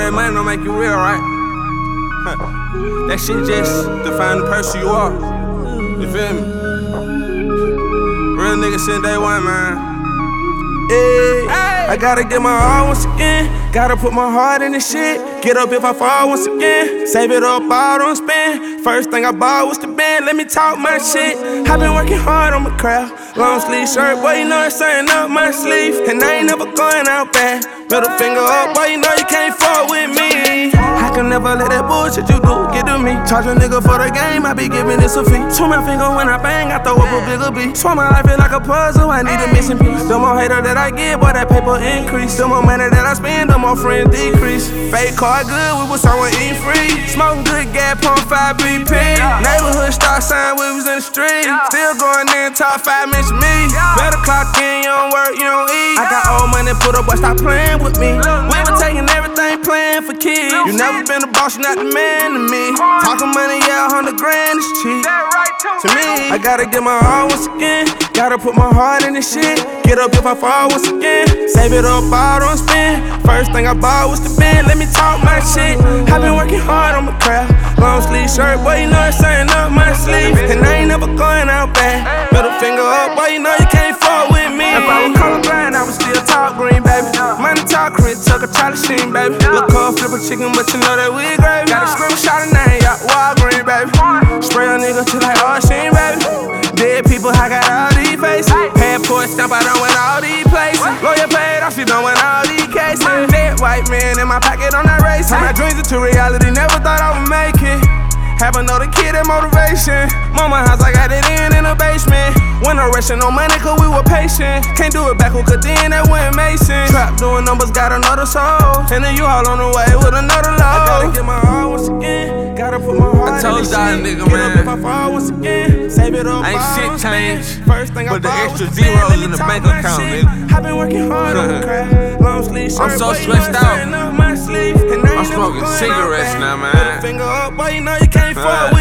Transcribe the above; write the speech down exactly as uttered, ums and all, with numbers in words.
that money don't make you real, right? Huh. That shit just define the person you are. You feel me? Real nigga since day one, man. Hey, I gotta get my all once again. Gotta put my heart in this shit. Get up if I fall once again. Save it up, all don't spend. First thing I bought was the band. Let me talk my shit. I been working hard on my craft. Long sleeve shirt, boy, you know it's saying up my sleeve. And I ain't never going out bad. Middle finger up, boy, you know you can't fuck with me. I can never let that bullshit you do get to me. Charge a nigga for the game, I be giving this a fee. Twin my finger when I bang, I throw up a bigger beat. Swear my life is like a puzzle, I need a missing piece. The more hater that I get, boy, that paper increase. The more money that I spend, the more friends decrease. Fake car good, we was somewhere eating free. Smoking good gas, pump five B P. Neighborhood star sign, we was in the street. Still going in, top five mention me. Better clock in, you don't work, you don't eat. I got old money, put up, boy, stop playing with me. We were taking everything, playing for kids. You never been a boss, you not the man to me. Talking money, yeah, a hundred grand is cheap. To me, I gotta get my all once again. Gotta put my heart in this shit. Get up if I fall once again. Save it up, all don't spend. First thing I bought was the band. Let me talk my shit. I been working hard on my craft. Long sleeve shirt, boy, you know it's saying up my sleeve. And I ain't never going out bad. Middle finger up, boy, you know you can't fuck with me. If I was colorblind, I would still talk green, baby. Money talk, crit, tuck a Charlie Sheen, baby. Look up, flip a chicken, but you know that we gravy. Gotta scream a shot of name, yeah, Walgreens, baby. Spray a nigga till like Ocean, baby. Dead people, I got all these faces. Passport stamp, I done went all these places. Lawyer paid off, she done went all these cases. Dead white man in my pocket on that race. My dreams into reality, never thought I would make it. Have another kid at motivation. Mama house, I got it in in the basement. When I'm rushing no money, cause we were patient. Can't do it back with Kadeen, that went Mason. Trap doing numbers, got another soul. And then you all on the way with another load. I gotta get my all once again. Gotta put my heart I told in y'all, shit. nigga, Get man. up if I fall once again. Save it up, Ain't shit all changed, First thing but I the bought extra was the band. zeros Let me in the talk bank my account, shit. nigga. I been working hard on the craft. Long sleeve shirt, I'm so boy, you know stressed it's out. saying up my sleeve. And I I'm ain't never smoking going out cigarettes bad. now, man. Middle finger up, boy, you know you can't fuck with